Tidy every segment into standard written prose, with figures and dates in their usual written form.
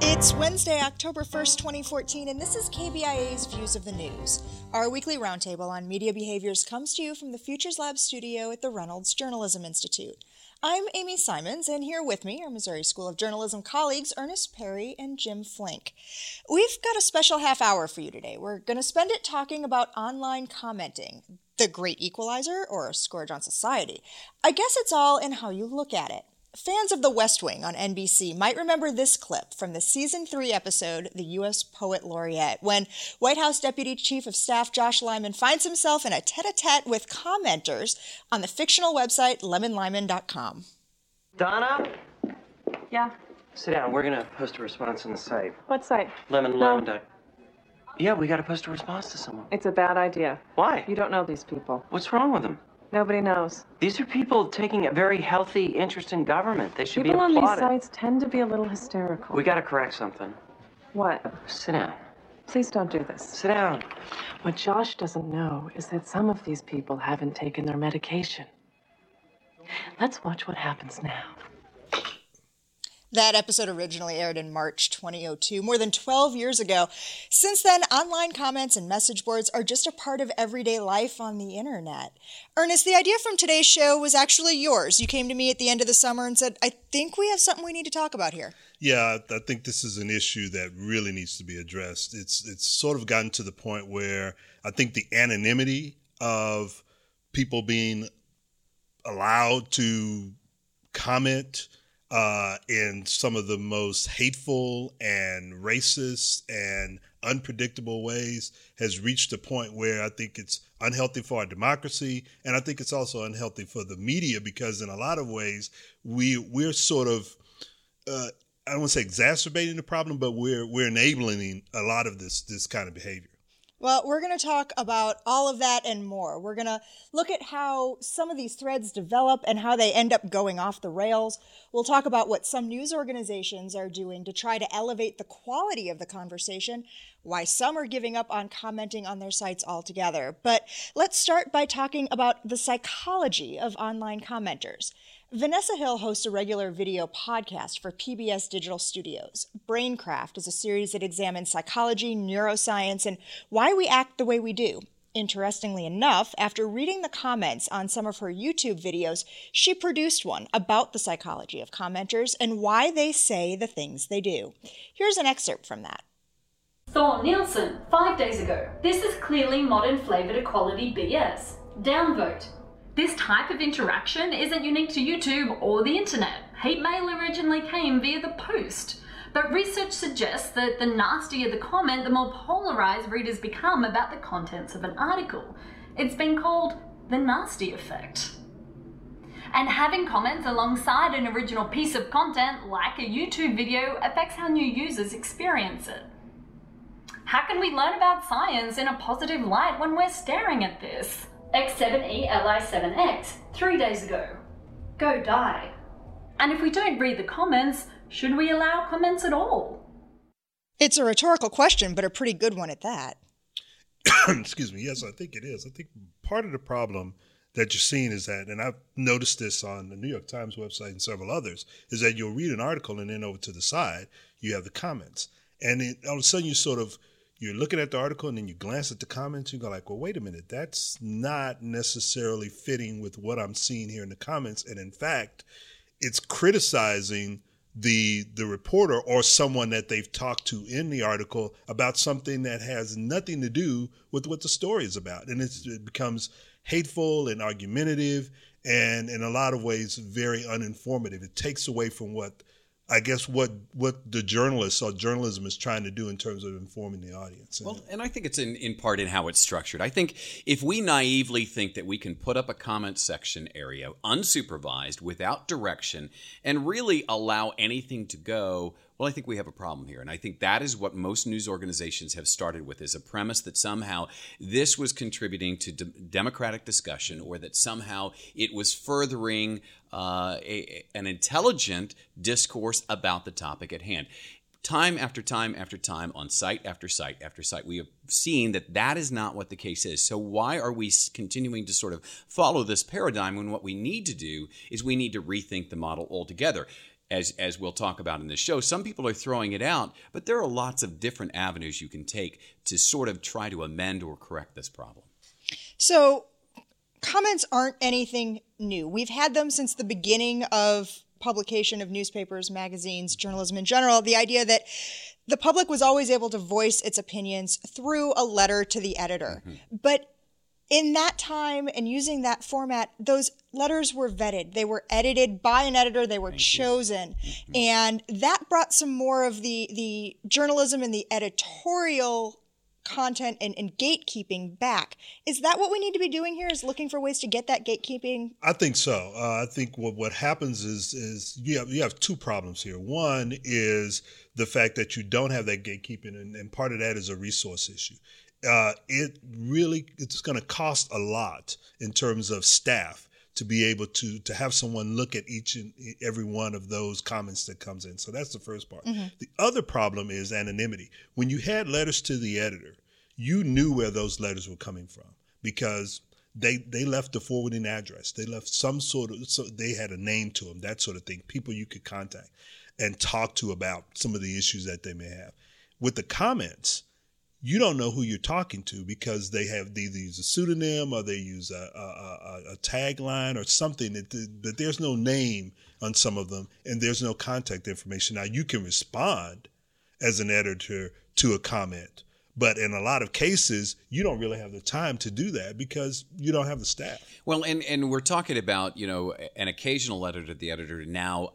It's Wednesday, October 1st, 2014, and this is KBIA's Views of the News. Our weekly roundtable on media behaviors comes to you from the Futures Lab studio at the Reynolds Journalism Institute. I'm Amy Simons, and here with me are Missouri School of Journalism colleagues Ernest Perry and Jim Flink. We've got a special half hour for you today. We're going to spend it talking about online commenting, the great equalizer or a scourge on society. I guess it's all in how you look at it. Fans of The West Wing on NBC might remember this clip from the Season 3 episode, The U.S. Poet Laureate, when White House Deputy Chief of Staff Josh Lyman finds himself in a tete-a-tete with commenters on the fictional website lemonlyman.com. Donna? Yeah? Sit down. We're going to post a response on the site. What site? Lemonlyman. Yeah, we got to post a response to someone. It's a bad idea. Why? You don't know these people. What's wrong with them? Nobody knows. These are people taking a very healthy interest in government. They should People be applauded. on these sites tend to be a little hysterical. We got to correct something. What? Sit down. Please don't do this. Sit down. What Josh doesn't know is that some of these people haven't taken their medication. Let's watch what happens now. That episode originally aired in March 2002, more than 12 years ago. Since then, online comments and message boards are just a part of everyday life on the internet. Ernest, the idea from today's show was actually yours. You came to me at the end of the summer and said, I think we have something we need to talk about here. Yeah, I think this is an issue that really needs to be addressed. It's sort of gotten to the point where I think the anonymity of people being allowed to comment in some of the most hateful and racist and unpredictable ways has reached a point where I think it's unhealthy for our democracy, and I think it's also unhealthy for the media, because in a lot of ways we're sort of I don't want to say exacerbating the problem, but we're enabling a lot of this kind of behavior. Well, we're going to talk about all of that and more. We're going to look at how some of these threads develop and how they end up going off the rails. We'll talk about what some news organizations are doing to try to elevate the quality of the conversation, why some are giving up on commenting on their sites altogether. But let's start by talking about the psychology of online commenters. Vanessa Hill hosts a regular video podcast for PBS Digital Studios. Braincraft is a series that examines psychology, neuroscience, and why we act the way we do. Interestingly enough, after reading the comments on some of her YouTube videos, she produced one about the psychology of commenters and why they say the things they do. Here's an excerpt from that. Thor Nielsen, 5 days ago. This is clearly modern flavored equality BS. Downvote. This type of interaction isn't unique to YouTube or the internet. Hate mail originally came via the post. But research suggests that the nastier the comment, the more polarized readers become about the contents of an article. It's been called the nasty effect. And having comments alongside an original piece of content, like a YouTube video, affects how new users experience it. How can we learn about science in a positive light when we're staring at this? X7E-Li7X, 3 days ago. Go die. And if we don't read the comments, should we allow comments at all? It's a rhetorical question, but a pretty good one at that. Excuse me. Yes, I think it is. I think part of the problem that you're seeing is that, and I've noticed this on the New York Times website and several others, is that you'll read an article and then over to the side, you have the comments. And then all of a sudden you're looking at the article and then you glance at the comments and you go like, well, wait a minute, that's not necessarily fitting with what I'm seeing here in the comments. And in fact, it's criticizing the reporter or someone that they've talked to in the article about something that has nothing to do with what the story is about. And it becomes hateful and argumentative and in a lot of ways very uninformative. It takes away from what the journalists or journalism is trying to do in terms of informing the audience. Well, and I think it's in part in how it's structured. I think if we naively think that we can put up a comment section area unsupervised without direction and really allow anything to go, well, I think we have a problem here. And I think that is what most news organizations have started with, is a premise that somehow this was contributing to democratic discussion, or that somehow it was furthering an intelligent discourse about the topic at hand. Time after time after time, on site after site after site, we have seen that that is not what the case is. So why are we continuing to sort of follow this paradigm when what we need to do is we need to rethink the model altogether? as we'll talk about in this show, some people are throwing it out, but there are lots of different avenues you can take to sort of try to amend or correct this problem. So comments aren't anything new. We've had them since the beginning of publication of newspapers, magazines, journalism in general. The idea that the public was always able to voice its opinions through a letter to the editor. But in that time and using that format, those letters were vetted. They were edited by an editor. They were chosen. And that brought some more of the journalism and the editorial content and gatekeeping back. Is that what we need to be doing here, is looking for ways to get that gatekeeping? I think so. I think what happens is you have two problems here. One is the fact that you don't have that gatekeeping, and part of that is a resource issue. It's going to cost a lot in terms of staff to be able to have someone look at each and every one of those comments that comes in. So that's the first part. The other problem is anonymity. When you had letters to the editor, you knew where those letters were coming from because they left the forwarding address. They left some sort of, so they had a name to them, that sort of thing, people you could contact and talk to about some of the issues that they may have. With the comments, you don't know who you're talking to because they either use a pseudonym or they use a tagline or something that there's no name on some of them and there's no contact information. Now, you can respond as an editor to a comment, but in a lot of cases, you don't really have the time to do that because you don't have the staff. Well, and we're talking about, an occasional letter to the editor. Now,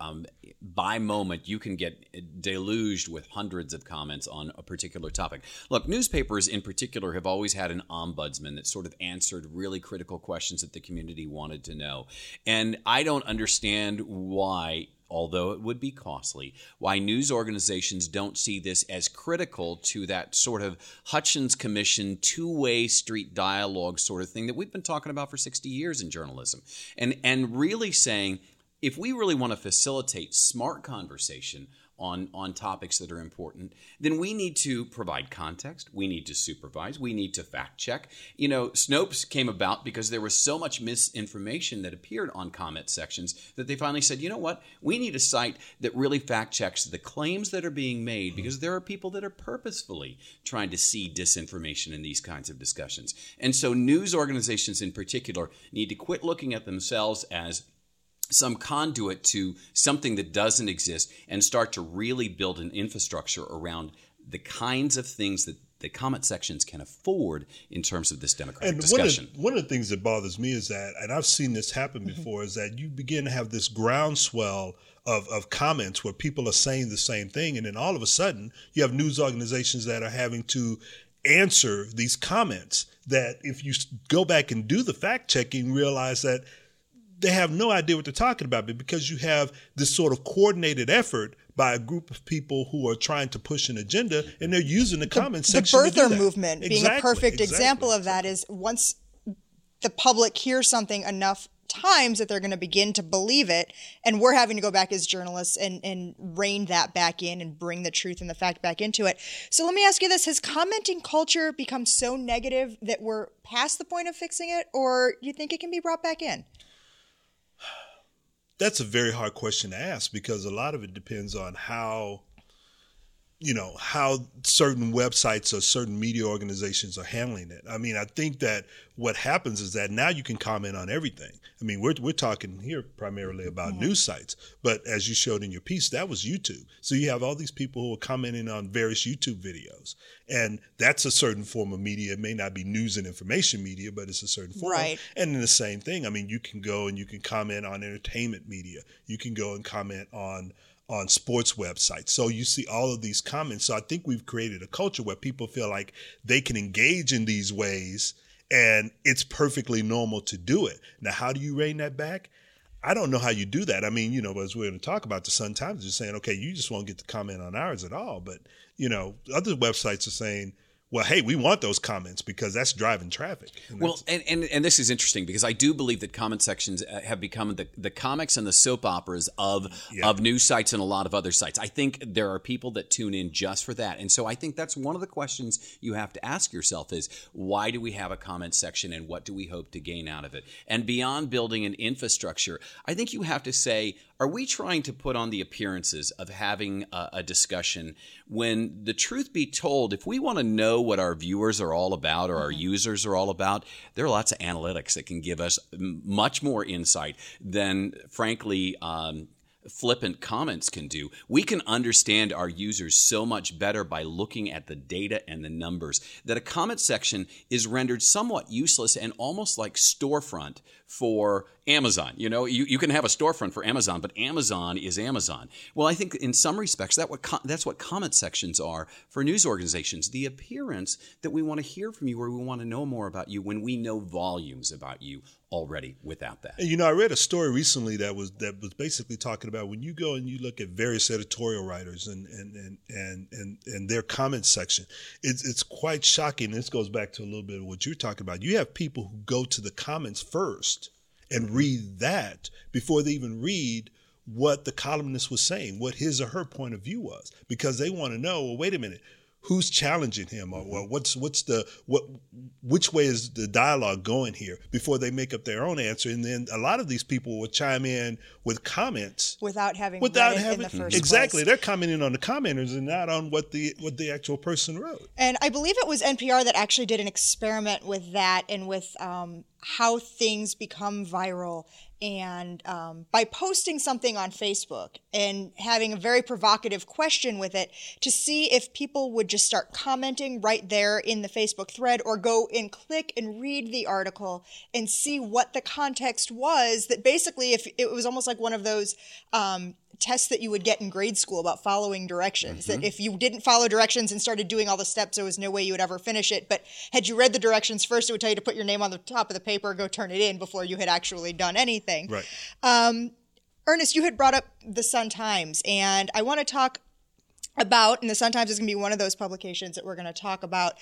by moment, you can get deluged with hundreds of comments on a particular topic. Look, newspapers in particular have always had an ombudsman that sort of answered really critical questions that the community wanted to know. And I don't understand why, although it would be costly, why news organizations don't see this as critical to that sort of Hutchins Commission two-way street dialogue sort of thing that we've been talking about for 60 years in journalism. And really saying, if we really want to facilitate smart conversation on topics that are important, then we need to provide context, we need to supervise, we need to fact check. Snopes came about because there was so much misinformation that appeared on comment sections that they finally said, you know what, we need a site that really fact checks the claims that are being made, because there are people that are purposefully trying to seed disinformation in these kinds of discussions. And so news organizations in particular need to quit looking at themselves as some conduit to something that doesn't exist and start to really build an infrastructure around the kinds of things that the comment sections can afford in terms of this democratic discussion. One of the things that bothers me is that, and I've seen this happen before, is that you begin to have this groundswell of comments where people are saying the same thing, and then all of a sudden you have news organizations that are having to answer these comments that, if you go back and do the fact checking, realize that they have no idea what they're talking about, but because you have this sort of coordinated effort by a group of people who are trying to push an agenda, and they're using the comment section to do birther that. movement being a perfect example of that is once the public hears something enough times that they're going to begin to believe it, and we're having to go back as journalists and rein that back in and bring the truth and the fact back into it. So let me ask you this: has commenting culture become so negative that we're past the point of fixing it, or do you think it can be brought back in? That's a very hard question to ask, because a lot of it depends on how certain websites or certain media organizations are handling it. I mean, I think that what happens is that now you can comment on everything. I mean, we're talking here primarily about news sites, but as you showed in your piece, that was YouTube. So you have all these people who are commenting on various YouTube videos, and that's a certain form of media. It may not be news and information media, but it's a certain form. Right. And then the same thing. I mean, you can go and you can comment on entertainment media. You can go and comment on sports websites. So you see all of these comments. So I think we've created a culture where people feel like they can engage in these ways and it's perfectly normal to do it. Now, how do you rein that back? I don't know how you do that. I mean, as we're going to talk about, the Sun-Times is saying, okay, you just won't get to comment on ours at all. But, other websites are saying, well, hey, we want those comments because that's driving traffic. And this is interesting because I do believe that comment sections have become the comics and the soap operas of news sites and a lot of other sites. I think there are people that tune in just for that. And so I think that's one of the questions you have to ask yourself is, why do we have a comment section and what do we hope to gain out of it? And beyond building an infrastructure, I think you have to say, Are we trying to put on the appearances of having a discussion when, the truth be told, if we want to know what our viewers are all about or our users are all about, there are lots of analytics that can give us much more insight than, frankly, flippant comments can do. We can understand our users so much better by looking at the data and the numbers that a comment section is rendered somewhat useless and almost like storefront for Amazon. You know, you can have a storefront for Amazon, but Amazon is Amazon. Well, I think in some respects that's what comment sections are for news organizations. The appearance that we want to hear from you or we want to know more about you when we know volumes about you already without that. And, you know, I read a story recently that was basically talking about when you go and you look at various editorial writers and their comment section, it's quite shocking. This goes back to a little bit of what you're talking about. You have people who go to the comments first and read that before they even read what the columnist was saying, what his or her point of view was, because they want to know, well, wait a minute, who's challenging him, or which way is the dialogue going here, before they make up their own answer. And then a lot of these people will chime in with comments without having in the first exactly place. They're commenting on the commenters and not on what the actual person wrote. And I believe it was NPR that actually did an experiment with that and with how things become viral. And by posting something on Facebook and having a very provocative question with it to see if people would just start commenting right there in the Facebook thread or go and click and read the article and see what the context was, that basically if it was almost like one of those tests that you would get in grade school about following directions, that if you didn't follow directions and started doing all the steps, there was no way you would ever finish it. But had you read the directions first, it would tell you to put your name on the top of the paper, go turn it in before you had actually done anything. Right. Ernest, you had brought up the Sun-Times, and I want to talk about, and the Sun-Times is going to be one of those publications that we're going to talk about,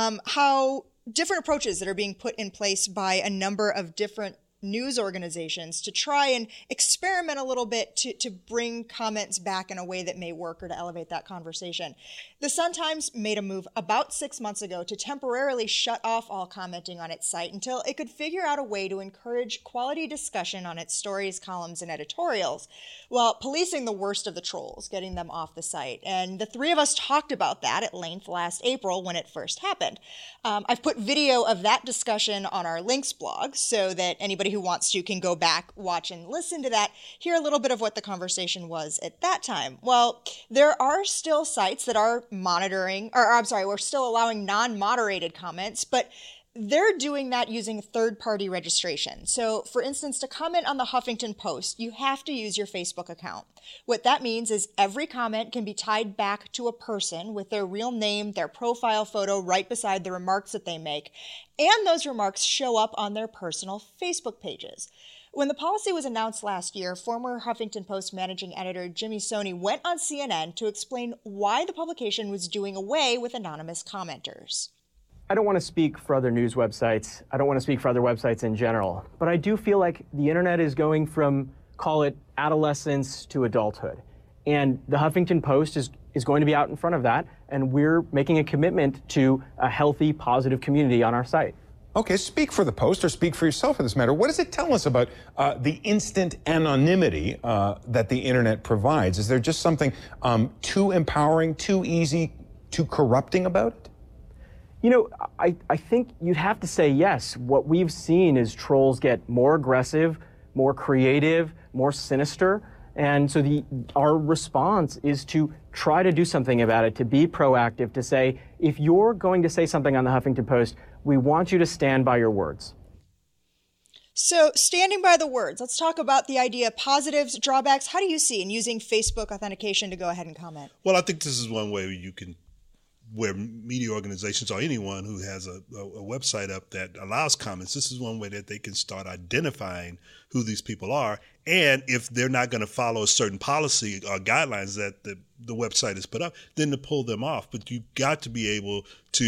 how different approaches that are being put in place by a number of different news organizations to try and experiment a little bit to bring comments back in a way that may work or to elevate that conversation. The Sun-Times made a move about 6 months ago to temporarily shut off all commenting on its site until it could figure out a way to encourage quality discussion on its stories, columns, and editorials, while policing the worst of the trolls, getting them off the site. And the three of us talked about that at length last April when it first happened. I've put video of that discussion on our links blog so that anybody who wants to can go back, watch, and listen to that, hear a little bit of what the conversation was at that time. Well, there are still sites that are we're still allowing non-moderated comments, but they're doing that using third-party registration. So, for instance, to comment on the Huffington Post, you have to use your Facebook account. What that means is every comment can be tied back to a person with their real name, their profile photo right beside the remarks that they make, and those remarks show up on their personal Facebook pages. When the policy was announced last year, former Huffington Post managing editor Jimmy Stoney went on CNN to explain why the publication was doing away with anonymous commenters. I don't want to speak for other news websites. I don't want to speak for other websites in general. But I do feel like the internet is going from, call it, adolescence to adulthood. And the Huffington Post is going to be out in front of that. And we're making a commitment to a healthy, positive community on our site. Okay, speak for the Post or speak for yourself in this matter. What does it tell us about the instant anonymity that the internet provides? Is there just something too empowering, too easy, too corrupting about it? You know, I think you'd have to say yes. What we've seen is trolls get more aggressive, more creative, more sinister. And so our response is to try to do something about it, to be proactive, to say, if you're going to say something on the Huffington Post, we want you to stand by your words. So, standing by the words, let's talk about the idea, positives, drawbacks. How do you see in using Facebook authentication to go ahead and comment? Well, I think this is one way where media organizations or anyone who has a website up that allows comments, this is one way that they can start identifying who these people are. And if they're not going to follow a certain policy or guidelines that the website has put up, then to pull them off. But you've got to be able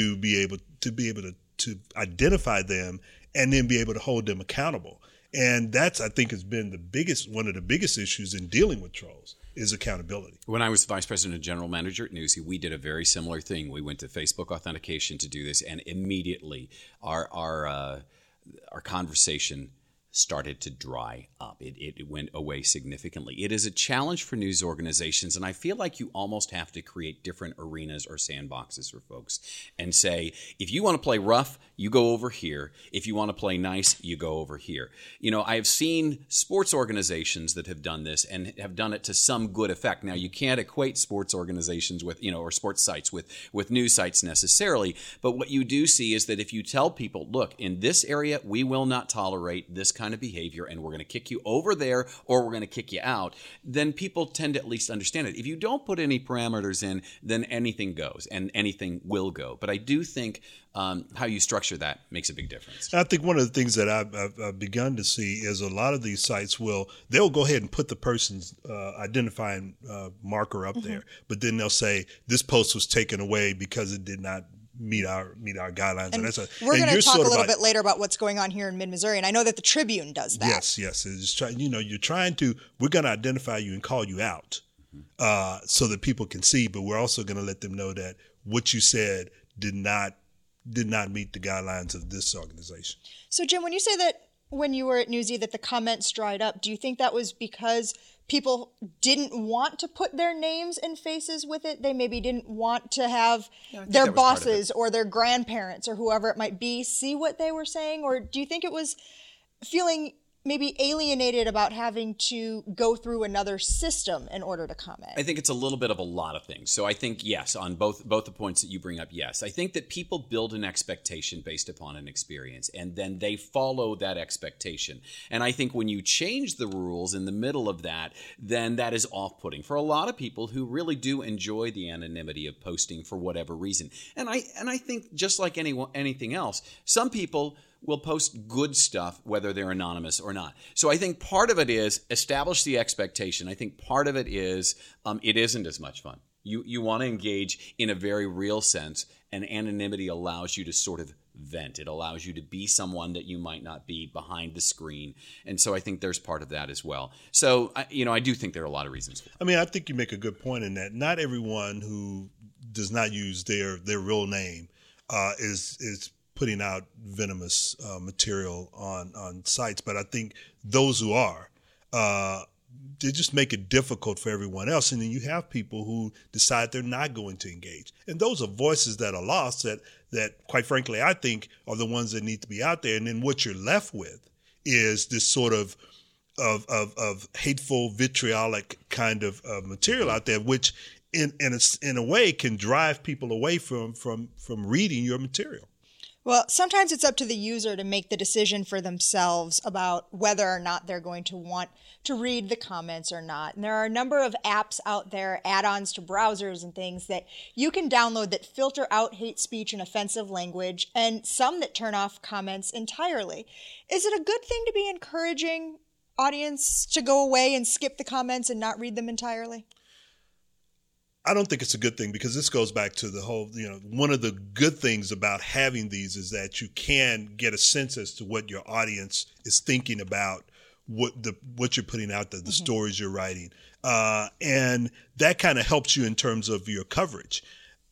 to identify them and then be able to hold them accountable. And that's, I think, has been one of the biggest issues in dealing with trolls. Is accountability. When I was vice president and general manager at Newsy, we did a very similar thing. We went to Facebook authentication to do this, and immediately our conversation started to dry up. It went away significantly. It is a challenge for news organizations, and I feel like you almost have to create different arenas or sandboxes for folks and say, if you want to play rough, you go over here. If you want to play nice, you go over here. I have seen sports organizations that have done this and have done it to some good effect. Now, you can't equate sports organizations with, or sports sites with news sites necessarily, but what you do see is that if you tell people, look, in this area, we will not tolerate this kind of behavior, and we're going to kick you over there or we're going to kick you out, then people tend to at least understand it. If you don't put any parameters in, then anything goes and anything will go. But I do think how you structure that makes a big difference. I think one of the things that I've begun to see is a lot of these sites they'll go ahead and put the person's identifying marker up there, but then they'll say this post was taken away because it did not meet our guidelines. And we're going to talk a little bit later about what's going on here in mid-Missouri, and I know that the Tribune does that. Yes. It's we're going to identify you and call you out so that people can see, but we're also going to let them know that what you said did not meet the guidelines of this organization. So, Jim, when you say that when you were at Newsy that the comments dried up, do you think that was because people didn't want to put their names and faces with it? They maybe didn't want to have their bosses or their grandparents or whoever it might be see what they were saying? Or do you think it was feeling maybe alienated about having to go through another system in order to comment? I think it's a little bit of a lot of things. So I think, yes, on both the points that you bring up, yes. I think that people build an expectation based upon an experience, and then they follow that expectation. And I think when you change the rules in the middle of that, then that is off-putting for a lot of people who really do enjoy the anonymity of posting for whatever reason. And I think just like anything else, some people will post good stuff whether they're anonymous or not. So I think part of it is establish the expectation. I think part of it is it isn't as much fun. You want to engage in a very real sense, and anonymity allows you to sort of vent. It allows you to be someone that you might not be behind the screen. And so I think there's part of that as well. So, I do think there are a lot of reasons for it. I mean, I think you make a good point in that not everyone who does not use their real name is putting out venomous material on sites. But I think those who are, they just make it difficult for everyone else. And then you have people who decide they're not going to engage. And those are voices that are lost that quite frankly, I think are the ones that need to be out there. And then what you're left with is this sort of hateful, vitriolic kind of material out there, which in a way can drive people away from reading your material. Well, sometimes it's up to the user to make the decision for themselves about whether or not they're going to want to read the comments or not. And there are a number of apps out there, add-ons to browsers and things that you can download that filter out hate speech and offensive language, and some that turn off comments entirely. Is it a good thing to be encouraging audience to go away and skip the comments and not read them entirely? I don't think it's a good thing, because this goes back to the whole, one of the good things about having these is that you can get a sense as to what your audience is thinking about what you're putting out there, the stories you're writing. And that kind of helps you in terms of your coverage.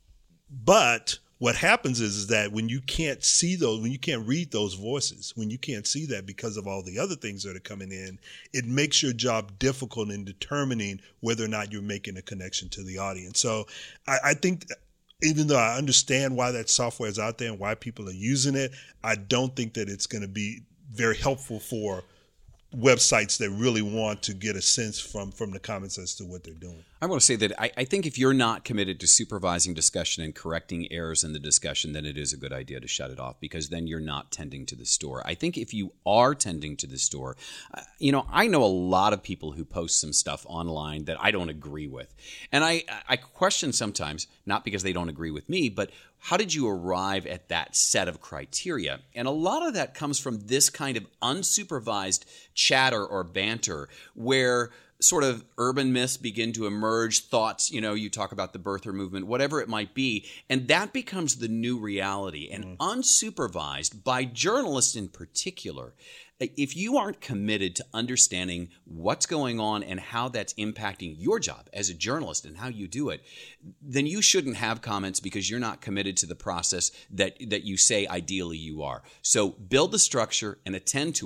But what happens is that when you can't see those, when you can't read those voices, when you can't see that because of all the other things that are coming in, it makes your job difficult in determining whether or not you're making a connection to the audience. So I think even though I understand why that software is out there and why people are using it, I don't think that it's going to be very helpful for websites that really want to get a sense from the comments as to what they're doing. I want to say that I think if you're not committed to supervising discussion and correcting errors in the discussion, then it is a good idea to shut it off, because then you're not tending to the store. I think if you are tending to the store, I know a lot of people who post some stuff online that I don't agree with. And I question sometimes, not because they don't agree with me, but how did you arrive at that set of criteria? And a lot of that comes from this kind of unsupervised chatter or banter where sort of urban myths begin to emerge, thoughts, you talk about the birther movement, whatever it might be, and that becomes the new reality. And unsupervised by journalists in particular, if you aren't committed to understanding what's going on and how that's impacting your job as a journalist and how you do it, then you shouldn't have comments, because you're not committed to the process that you say ideally you are. So build the structure and attend to it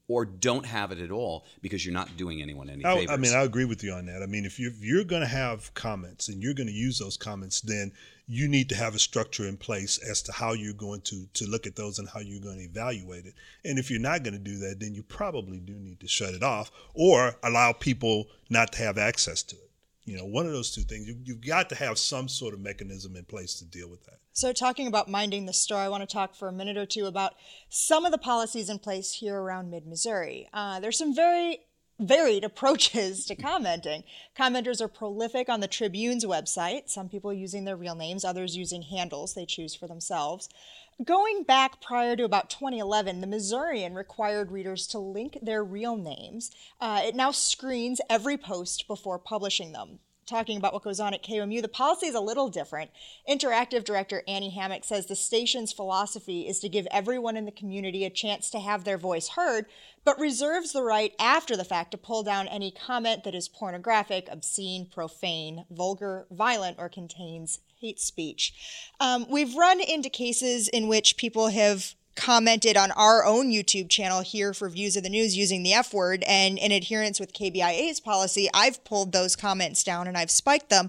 or don't have it at all because you're not doing anyone any favors. I mean, I agree with you on that. I mean, if you're going to have comments and you're going to use those comments, then you need to have a structure in place as to how you're going to look at those and how you're going to evaluate it. And if you're not going to do that, then you probably do need to shut it off or allow people not to have access to it. You know, one of those two things. You've got to have some sort of mechanism in place to deal with that. So talking about minding the store, I want to talk for a minute or two about some of the policies in place here around mid-Missouri. There's some very varied approaches to commenting. Commenters are prolific on the Tribune's website, some people using their real names, others using handles they choose for themselves. Going back prior to about 2011, the Missourian required readers to link their real names. It now screens every post before publishing them. Talking about what goes on at KOMU, the policy is a little different. Interactive director Annie Hammock says the station's philosophy is to give everyone in the community a chance to have their voice heard, but reserves the right after the fact to pull down any comment that is pornographic, obscene, profane, vulgar, violent, or contains hate speech. We've run into cases in which people have commented on our own YouTube channel here for Views of the News using the F word, and in adherence with KBIA's policy, I've pulled those comments down and I've spiked them.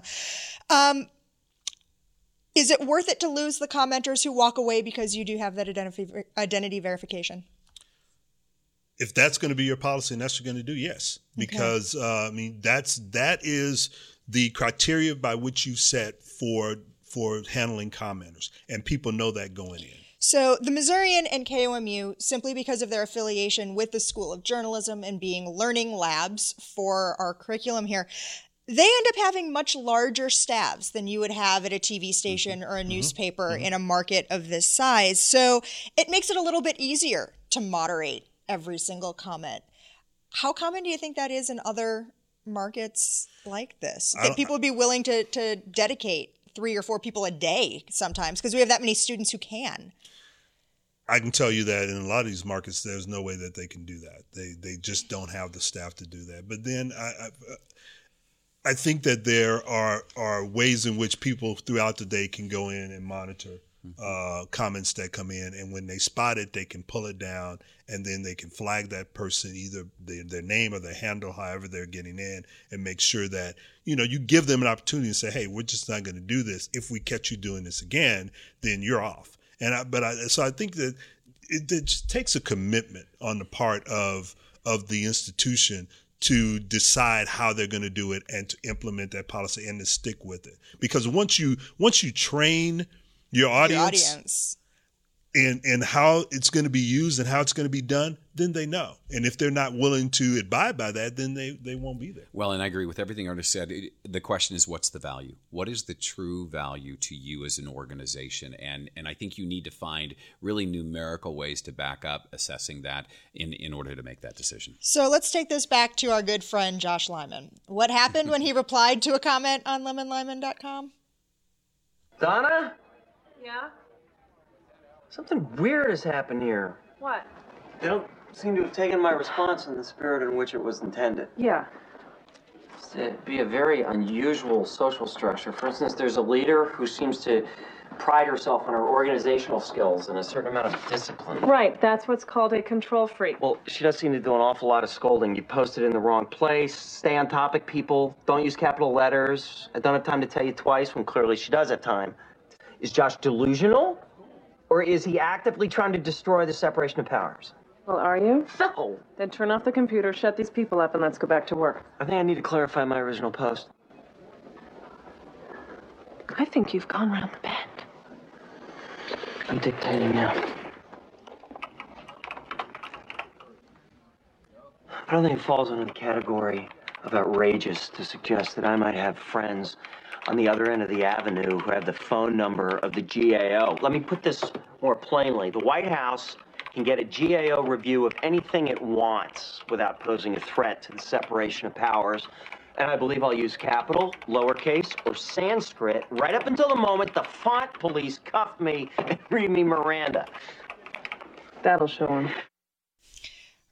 Is it worth it to lose the commenters who walk away because you do have that identity verification? If that's going to be your policy and that's what you're going to do, yes. Because, I mean, that is the criteria by which you set for handling commenters, and people know that going in. So the Missourian and KOMU, simply because of their affiliation with the School of Journalism and being learning labs for our curriculum here, they end up having much larger staffs than you would have at a TV station or a newspaper in a market of this size. So it makes it a little bit easier to moderate every single comment. How common do you think that is in other markets like this? That people would be willing to dedicate 3 or 4 people a day sometimes because we have that many students who can. I can tell you that in a lot of these markets, there's no way that they can do that. They just don't have the staff to do that. But then I think that there are ways in which people throughout the day can go in and monitor comments that come in, and when they spot it, they can pull it down, and then they can flag that person, either their name or their handle, however they're getting in, and make sure that, you know, you give them an opportunity to say, hey, we're just not going to do this. If we catch you doing this again, then you're off. So I think that it just takes a commitment on the part of the institution to decide how they're going to do it and to implement that policy and to stick with it. Because once you train your audience in how it's going to be used and how it's going to be done, then they know. And if they're not willing to abide by that, then they won't be there. Well, and I agree with everything Ernest said. The question is, what's the value? What is the true value to you as an organization? And I think you need to find really numerical ways to back up assessing that in order to make that decision. So let's take this back to our good friend Josh Lyman. What happened when he replied to a comment on lemonlyman.com? Donna? Yeah? Something weird has happened here. What? They don't seem to have taken my response in the spirit in which it was intended. Yeah. It'd be a very unusual social structure. For instance, there's a leader who seems to pride herself on her organizational skills and a certain amount of discipline. Right, that's what's called a control freak. Well, she does seem to do an awful lot of scolding. You post it in the wrong place, stay on topic, people, don't use capital letters. I don't have time to tell you twice when clearly she does have time. Is Josh delusional? Or is he actively trying to destroy the separation of powers? Well, are you? No. Then turn off the computer, shut these people up, and let's go back to work. I think I need to clarify my original post. I think you've gone round the bend. I'm dictating now. I don't think it falls under the category of outrageous to suggest that I might have friends on the other end of the avenue who have the phone number of the GAO. Let me put this more plainly. The White House can get a GAO review of anything it wants without posing a threat to the separation of powers. And I believe I'll use capital, lowercase, or Sanskrit right up until the moment the font police cuff me and read me Miranda. That'll show him.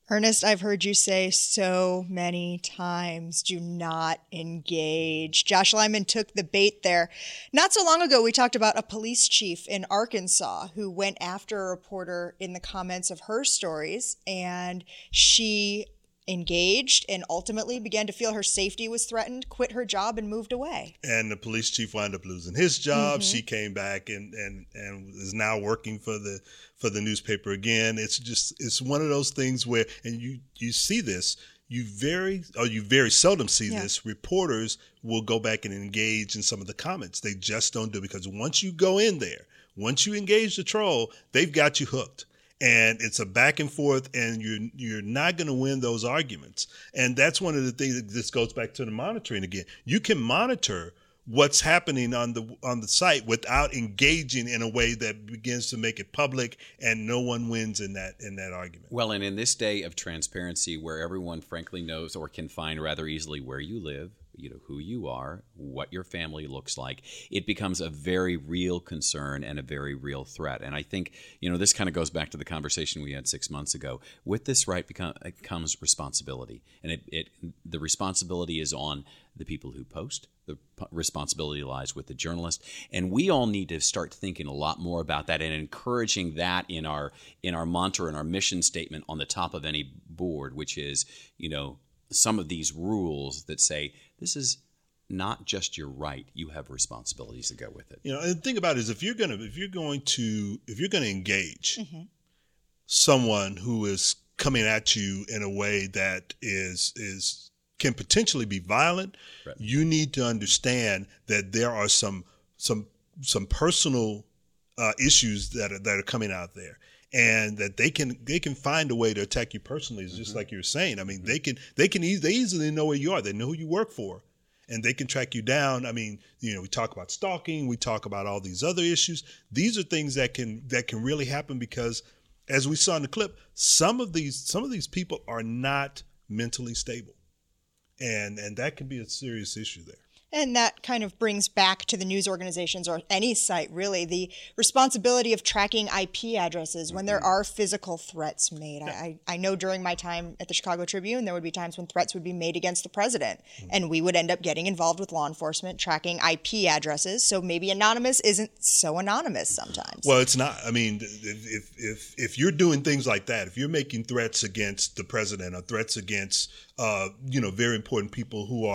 Ernest, I've heard you say so many times, do not engage. Josh Lyman took the bait there. Not so long ago, we talked about a police chief in Arkansas who went after a reporter in the comments of her stories, and she engaged and ultimately began to feel her safety was threatened, quit her job, and moved away. And the police chief wound up losing his job. She came back and is now working for the newspaper again. It's one of those things where, and you see this, you very seldom see this. Reporters will go back and engage in some of the comments. They just don't do it, because once you go in there, once you engage the troll, they've got you hooked. And it's a back and forth, and you're not going to win those arguments. And that's one of the things that this goes back to the monitoring again. You can monitor what's happening on the site without engaging in a way that begins to make it public, and no one wins in that argument. Well, and in this day of transparency, where everyone frankly knows or can find rather easily where you live, who you are, what your family looks like, it becomes a very real concern and a very real threat. And I think, this kind of goes back to the conversation we had 6 months ago. With this right comes responsibility. And the responsibility is on the people who post. The responsibility lies with the journalist. And we all need to start thinking a lot more about that and encouraging that in our mantra and our mission statement on the top of any board, which is, some of these rules that say this is not just your right, you have responsibilities that go with it. And the thing about it is, if you're going to engage someone who is coming at you in a way that can potentially be violent, right, you need to understand that there are some personal issues that are coming out there. And that they can find a way to attack you personally. It's just like you're saying. I mean, they easily know where you are. They know who you work for, and they can track you down. I mean, we talk about stalking. We talk about all these other issues. These are things that can really happen because, as we saw in the clip, some of these people are not mentally stable, and that can be a serious issue there. And that kind of brings back to the news organizations, or any site really, the responsibility of tracking IP addresses when there are physical threats made. I know during my time at the Chicago Tribune, there would be times when threats would be made against the president, and we would end up getting involved with law enforcement tracking IP addresses. So maybe anonymous isn't so anonymous sometimes. Well, it's not. I mean, if you're doing things like that, if you're making threats against the president or threats against very important people who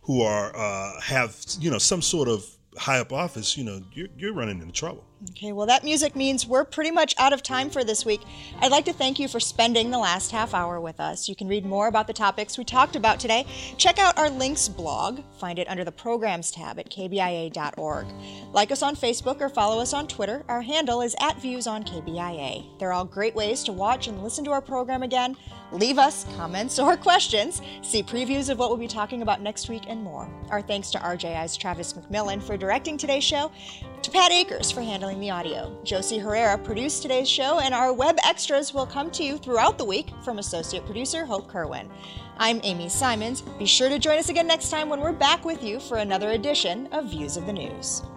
have some sort of high up office, you're running into trouble. Okay, well, that music means we're pretty much out of time for this week. I'd like to thank you for spending the last half hour with us. You can read more about the topics we talked about today. Check out our links blog. Find it under the Programs tab at kbia.org. Like us on Facebook or follow us on Twitter. Our handle is @ViewsOnKBIA. They're all great ways to watch and listen to our program again. Leave us comments or questions. See previews of what we'll be talking about next week and more. Our thanks to RJI's Travis McMillan for directing today's show, to Pat Akers for handling the audio. Josie Herrera produced today's show, and our web extras will come to you throughout the week from associate producer Hope Kerwin. I'm Amy Simons. Be sure to join us again next time when we're back with you for another edition of Views of the News.